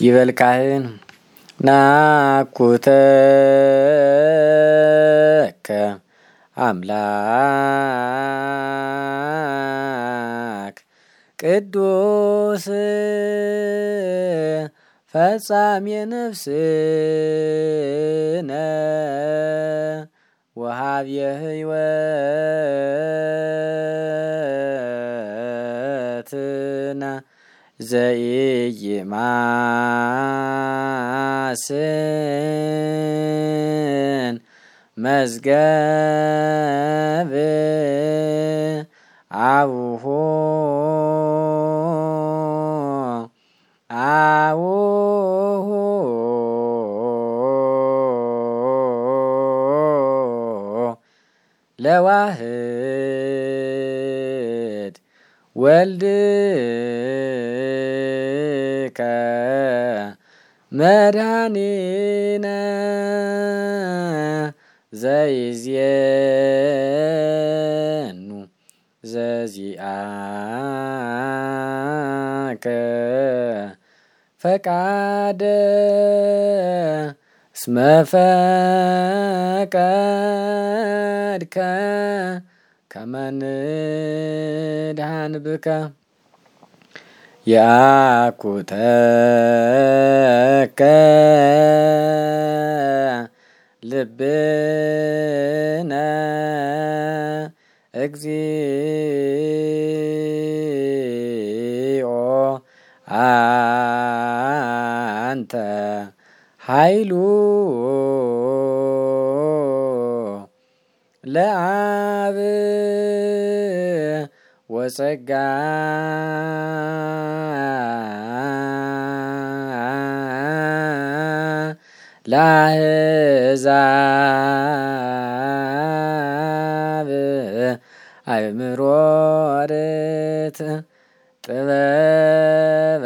ይበል ካህን ናኩተከ አምላክ ቅዱስ ፈጻሜ ነፍስነ ወሃብየ ሕይወትና ዘይማስን መዝገብ አቡሁ ለዋህድ ወልድከ መድኃኒነ ዘይዜኑ ዘዚአከ ፈቃደ እስመ ፈቀድከ ከመ ንድኃን ብከ ያኩተከ ልብነ እግዚኦ አንተ ኃይሉ ለአብ ወጸጋ ለአሕዛብ አእምሮ ርትዕ ጥበበ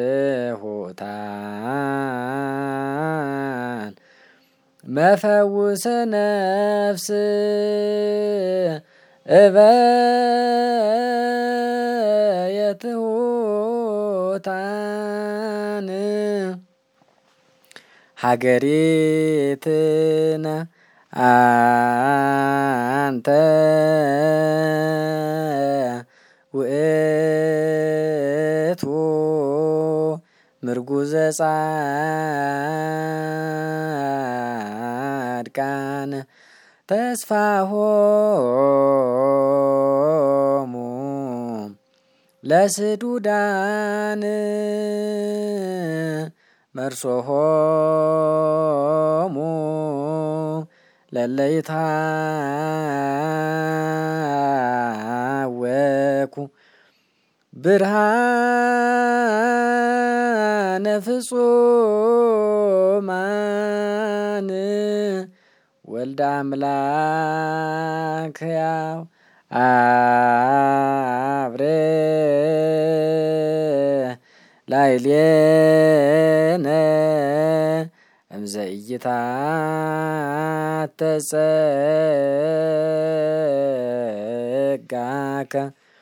ስሑታን መፈውሰ ነፍስ እበየ ትሑታን ሀገሪትነ አንተ ውእቱ ምርጉዘ ጻድቃን ተስፋሆሙ ለስዱዳን መርሶሆሙ ለለ ይትሃወኩ ብርሃነ ፍጹማን ወልደ አምላክ ሕያው አብሬ ላዕሌነ እምዘ ኢይትሐተጸጋከ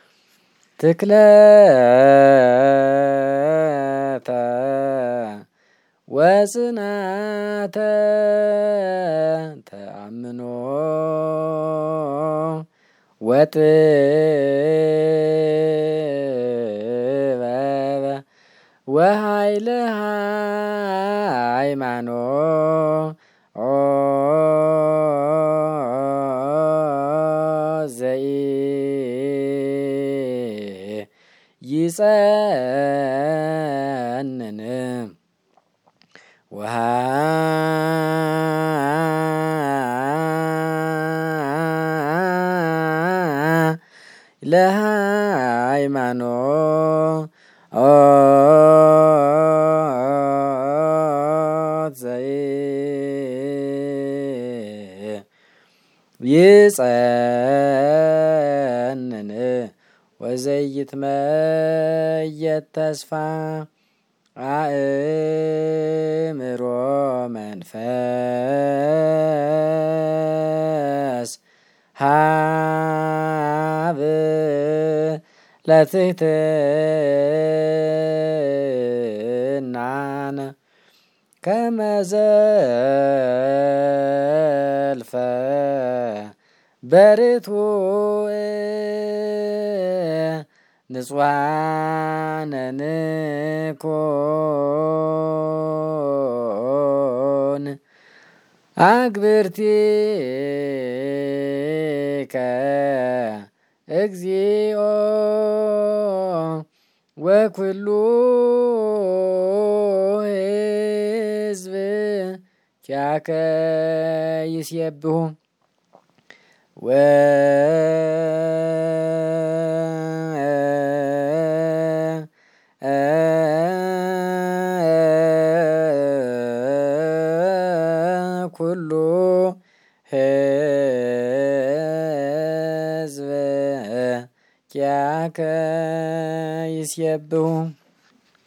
ትክለተ ወጽናተ ተአምኖ ወጥበበ ወኃይለ ሃይማኖት ዘይጸንን ለሃይማኖት ዘይጸንን ወዘይትመየጥ ተስፋ አእምሮ መንፈስ ሀብ ለትሕትና ንጹሐነ ከመዘልፈ በርቱዕ ንጹሐነ ንኮን አግብርቲከ እግዚኦ ወኩሉ ሕዝብ ኪያከ ይሴብሑ ኩሉ ሕዝብ ኪያከ ይሴብሑ